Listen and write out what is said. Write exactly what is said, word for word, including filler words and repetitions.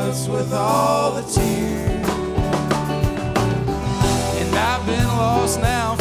what's with all the tears. And I've been lost now